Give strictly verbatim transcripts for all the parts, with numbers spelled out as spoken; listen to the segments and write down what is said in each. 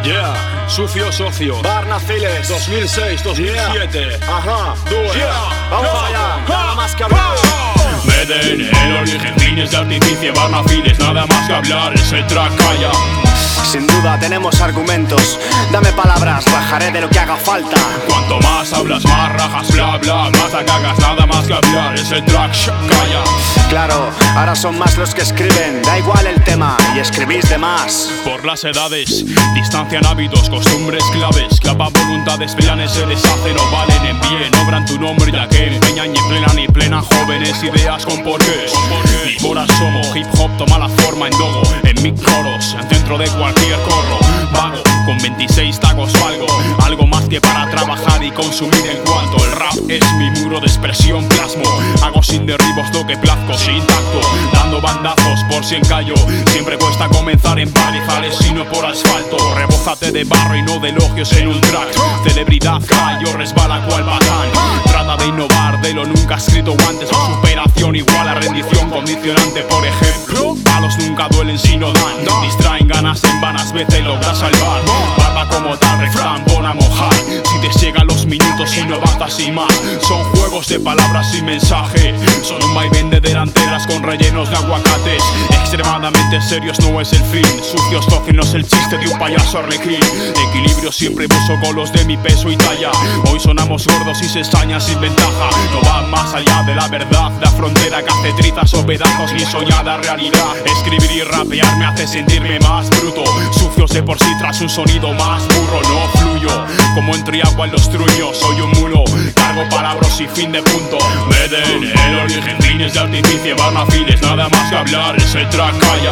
Yeah, sucio socio. Barnafiles dos mil seis, dos mil siete. Yeah. Ajá. Due. Yeah. Vamos No. allá. No. Nada más que hablar. B D N, el origen, fines de artificio, Barnafiles, nada más que hablar, es el track, calla. Sin duda tenemos argumentos. Dame palabras, bajaré de lo que haga falta. Cuanto más hablas, más rajas, bla bla, más la cagas, nada más que hablar, es el track, shh, calla. Claro, ahora son más los que escriben. Da igual el tema y escribís de más. Por las edades, distancian hábitos, costumbres claves. Clavan voluntades, planes se deshacen o valen en bien. Obran tu nombre ya que empeñan ni plena ni plena. Jóvenes ideas con porqués. Ni por asomo, hip hop toma la forma en dogo. En mi coros, en centro de cualquier corro. Vago, con veintiséis tacos valgo. Algo más que para trabajar y consumir en cuanto el rap es mi muro de expresión plasmo. Hago sin derribos lo que plazco, sin tacto. Dando bandazos por si encallo. Siempre cuesta comenzar en palizales y no por asfalto. Rebózate de barro y no de elogios en un track. Celebridad cae o resbala cual batán. Trata de innovar de lo nunca escrito antes. O superación igual a rendición condicionante. Por ejemplo, palos nunca duelen si no dan. Distraen ganas en vanas veces logras salvar. Barba como tal, refrán, pon a mojar. Si te llegan los minutos y no avanzas y más. Son juegos de palabras sin mensaje. Son un vaivén de delanteras con rellenos de aguacates. Extremadamente serios no es el fin. Sucios toque no es el chiste de un payaso arlequín. Equilibrio siempre busco con los de mi peso y talla. Hoy sonamos gordos y se extrañan sin ventaja. No va más allá de la verdad. La frontera que hace trizas o pedazos ni soñada realidad. Escribir y rapear me hace sentirme más bruto. Sucios de por sí tras un sonido más burro. No fluyo como entre agua en los truños. Soy un mulo, cargo palabras y fin de punto. B D N, el origen, fines de artificio, Barnafiles, nada más que hablar, es el track, calla.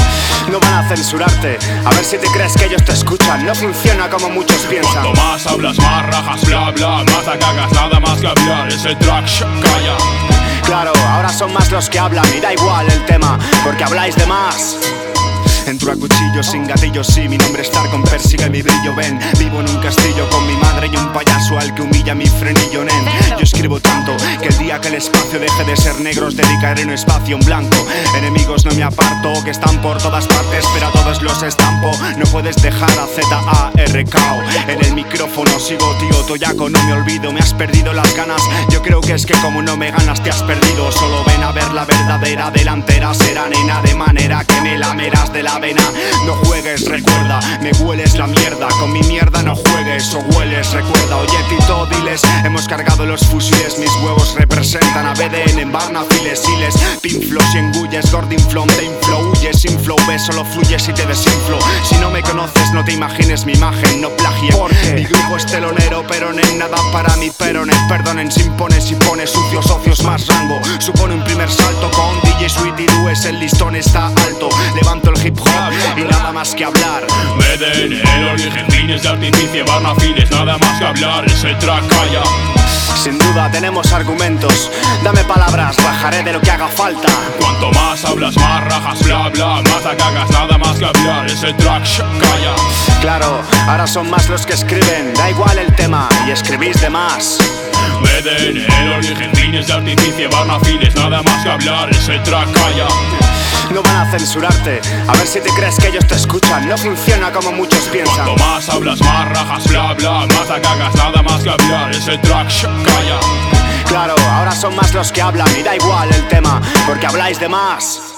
No van a censurarte, a ver si te crees que ellos te escuchan. No funciona como muchos piensan. Cuanto más hablas, más rajas, bla bla, más la cagas, nada más que hablar, es el track, shh, calla. Claro, ahora son más los que hablan y da igual el tema, porque habláis de más. Entro a cuchillo sin gatillos, sí, mi nombre es Tarkon, persigue mi brillo, ven. Vivo en un castillo con mi madre y un payaso al que humilla mi frenillo, nen. Yo escribo tanto que el día que el espacio deje de ser negro os dedicaré un espacio en blanco. Enemigos no me aparto, que están por todas partes, pero a todos los estampo. No puedes dejar a Z A R K O en el micrófono, sigo tío toyaco, no me olvido. Me has perdido las ganas, yo creo que es que como no me ganas te has perdido. Solo ven a ver la verdadera delantera, será nena de manera que me lamerás de la vena. No juegues, recuerda, me hueles la mierda. Con mi mierda no juegues o hueles, recuerda. Oye Tito, diles, hemos cargado los fusiles. Mis huevos representan a B D N en Barnafiles, Siles, pinflos y engulles, Gordon Flom, te inflow, huyes, sin flow, ves, solo fluyes y te desinflo. Si no me conoces no te imagines mi imagen, no plagie. Mi grupo es telonero, pero no en nada para mi perone. Perdonen si impones y pones sucios socios más rango. Supone un primer salto con D J Sweet y Dues, el listón está alto. Levanto el hip hop y nada más que hablar. B D N, el origen, fines de artificio, Barnafiles, nada más que hablar, es el track, calla. Sin duda tenemos argumentos. Dame palabras, bajaré de lo que haga falta. Cuanto más hablas, más rajas, bla bla, más la cagas, nada más que hablar, es el track, shh, calla. Claro, ahora son más los que escriben. Da igual el tema y escribís de más. B D N, el origen, fines de artificio, Barnafiles, nada más que hablar, es el track, calla. No van a censurarte, a ver si te crees que ellos te escuchan. No funciona como muchos piensan. Cuanto más hablas, más rajas, bla bla, más la cagas, nada más que hablar, es el track, shh, calla. Claro, ahora son más los que hablan y da igual el tema, porque habláis de más.